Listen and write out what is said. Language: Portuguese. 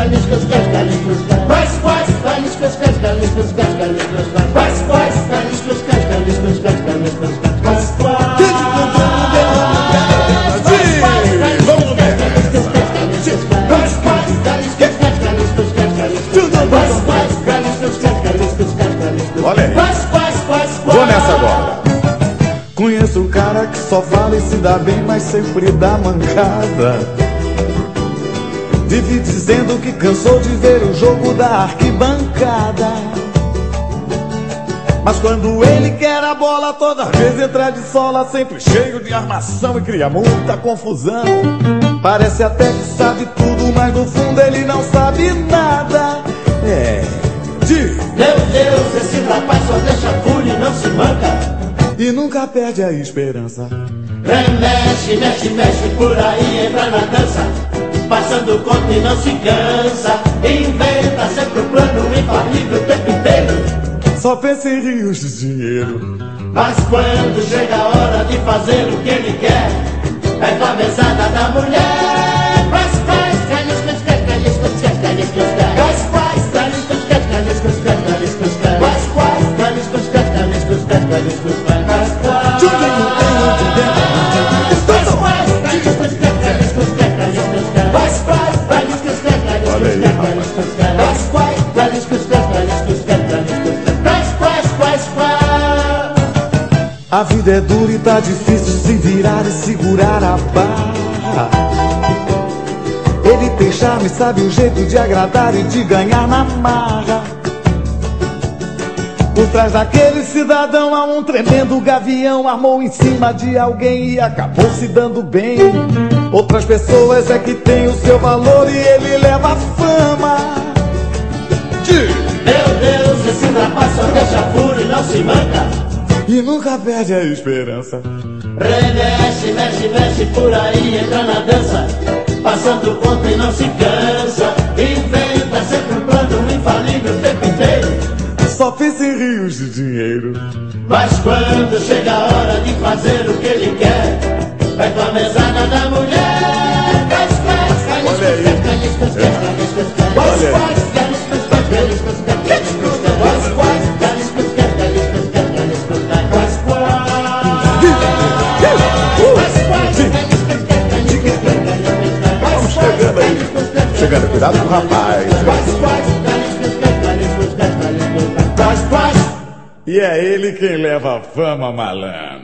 galinhos, galinhos, quais, galinhos, galinhos, galinhos, quais, galinhos, galinhos, galinhos, quais, olha aí, vou nessa agora. Conheço um cara que só fala e se dá bem, mas sempre dá mancada. Vive dizendo que cansou de ver o jogo da arquibancada. Mas quando ele quer a bola, toda vez entra de sola, sempre cheio de armação e cria muita confusão. Parece até que sabe tudo, mas no fundo ele não sabe nada. Meu Deus, esse rapaz só deixa fúria e não se manca. E nunca perde a esperança. Remexe, mexe, mexe por aí, entra na dança, passando conta e não se cansa. Inventa sempre um plano infalível o tempo inteiro. Só pensa em rios de dinheiro. Mas quando chega a hora de fazer o que ele quer, é com a mesada da mulher. Quais, galinhos, galinhos, galinhos, galinhos, galinhos, quais, galinhos, galinhos, galinhos, galinhos, quais, galinhos, galinhos, galinhos, galinhos. A vida é dura e tá difícil se virar e segurar a barra. Ele tem charme, sabe o jeito de agradar e de ganhar na marra. Por trás daquele cidadão há um tremendo gavião. Armou em cima de alguém e acabou se dando bem. Outras pessoas é que tem o seu valor e ele leva a fama. Meu Deus, esse rapaz só deixa fúria e não se manca. E nunca perde a esperança. Remexe, mexe, mexe por aí, entra na dança, passando conta e não se cansa. Inventa sempre um plano infalível o tempo inteiro. Só pensa em rios de dinheiro. Mas quando chega a hora de fazer o que ele quer, vai com a mesada da mulher. Olha aí. Chegando, cuidado com o rapaz. E é ele quem leva a fama, malandro.